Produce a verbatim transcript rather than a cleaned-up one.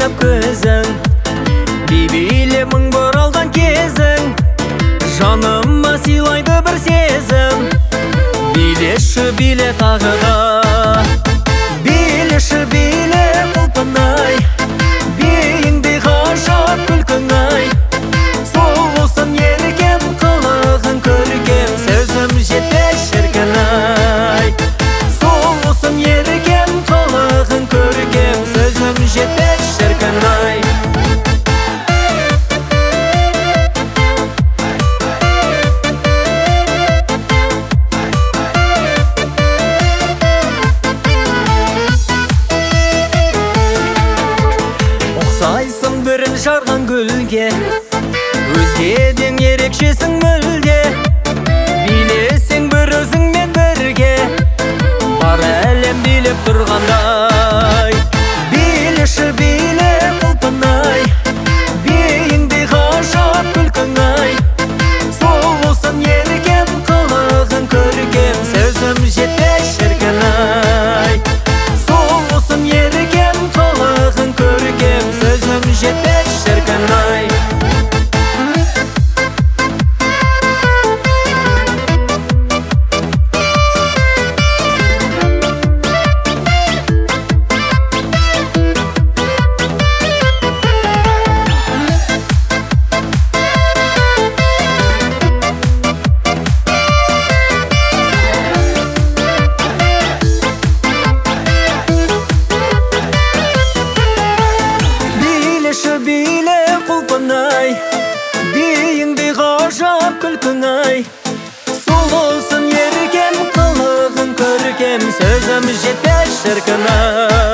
жайнап көзің, бейбейле мың бұралған кезің, жаныма сыйлайды бір сезім. Билеші биле тағы да, билеші биле құлпынай, бейіңдей ғажап күлкің-ай. Сұлусың еркем, қылығың көркем, сөзім жетпес шіркін-ай. Сұлусың еркем, қылығың көркем, сөзім жетпес шіркін-ай. Ұқсайсың бірін жарған гүлге, өзгеден ерекшесің мүлде. Билесең бір өзіңмен бірге, бар әлем билеп тұрғандай. Билеші биле құлпынай, бейіңдей ғажап күлкің-ай. Сұлусың еркем, қылығың көркем, сөзім жетпес шіркін-ай. Сұлусың еркем, қылығың көркем, сөзім жетпес шіркін-ай. Биле құлпынай, бейіңдей ғажап күлкің-ай. Сұлусың еркем, қылығың көркем, сөзім жетпес шіркін-ай.